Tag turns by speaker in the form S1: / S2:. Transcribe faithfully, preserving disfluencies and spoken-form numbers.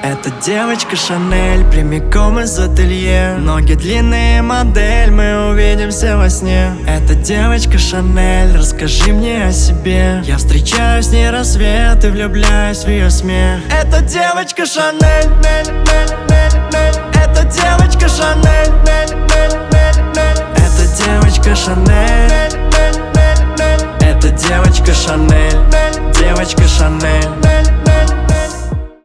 S1: Это девочка Шанель, прямиком из ателье. Ноги длинные, модель, мы увидимся во сне. Это девочка Шанель, расскажи мне о себе. Я встречаю с ней рассвет и влюбляюсь в ее смех. Это девочка Шанель, Нель, Нель, Нель, Нель. Это девочка Шанель, Нель, Нель, Нель, Нель. Это девочка Шанель, Нель, Нель, Нель, Нель. Это девочка Шанель, девочка Шанель.